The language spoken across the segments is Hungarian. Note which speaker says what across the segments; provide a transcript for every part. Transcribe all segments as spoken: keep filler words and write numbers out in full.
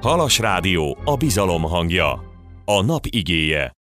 Speaker 1: Halas Rádió, a bizalom hangja. A nap igéje.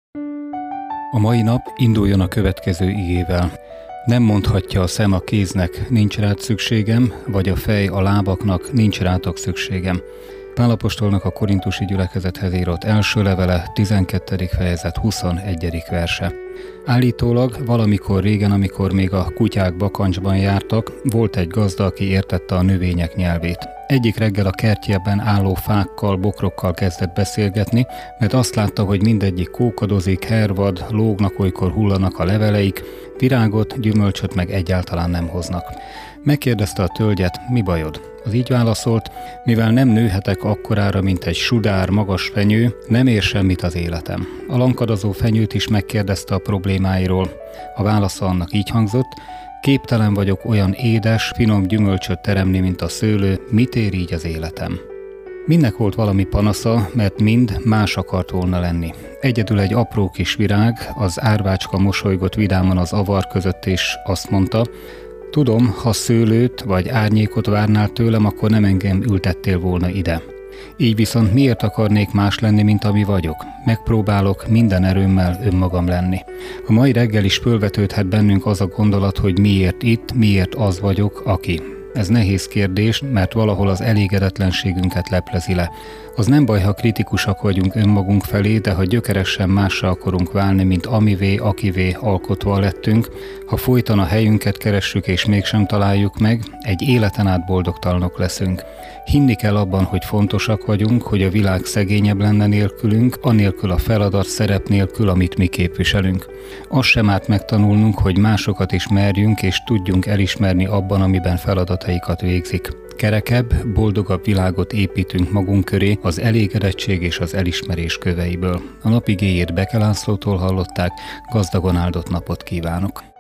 Speaker 2: A mai nap induljon a következő igével. Nem mondhatja a szem a kéznek, nincs rád szükségem, vagy a fej a lábaknak, nincs rátok szükségem. Pál apostolnak a korintusi gyülekezethez írott első levele, tizenkettedik fejezet, huszonegyedik verse. Állítólag valamikor régen, amikor még a kutyák bakancsban jártak, volt egy gazda, aki értette a növények nyelvét. Egyik reggel a kertjében álló fákkal, bokrokkal kezdett beszélgetni, mert azt látta, hogy mindegyik kókadozik, hervad, lógnak, olykor hullanak a leveleik, virágot, gyümölcsöt meg egyáltalán nem hoznak. Megkérdezte a tölgyet, mi bajod? Az így válaszolt, mivel nem nőhetek akkorára, mint egy sudár, magas fenyő, nem ér semmit az életem. A lankadozó fenyőt is megkérdezte a problémáiról. A válasza annak így hangzott, képtelen vagyok olyan édes, finom gyümölcsöt teremni, mint a szőlő, mit ér így az életem? Mindnek volt valami panasza, mert mind más akart volna lenni. Egyedül egy apró kis virág, az árvácska mosolygott vidáman az avar között, és azt mondta, tudom, ha szőlőt vagy árnyékot várnál tőlem, akkor nem engem ültettél volna ide. Így viszont miért akarnék más lenni, mint ami vagyok? Megpróbálok minden erőmmel önmagam lenni. A mai reggel is fölvetődhet bennünk az a gondolat, hogy miért itt, miért az vagyok, aki. Ez nehéz kérdés, mert valahol az elégedetlenségünket leplezi le. Az nem baj, ha kritikusak vagyunk önmagunk felé, de ha gyökeresen mássá akarunk válni, mint amivé, akivé alkotva lettünk, ha folyton a helyünket keressük és mégsem találjuk meg, egy életen át boldogtalanok leszünk. Hinni kell abban, hogy fontosak vagyunk, hogy a világ szegényebb lenne nélkülünk, anélkül a feladat szerep nélkül, amit mi képviselünk. Azt sem árt megtanulnunk, hogy másokat is merjünk és tudjunk elismerni abban, amiben feladataikat végzik. Kerekebb, boldogabb világot építünk magunk köré az elégedettség és az elismerés köveiből. A nap igéjét Beke Lászlótól hallották, gazdagon áldott napot kívánok!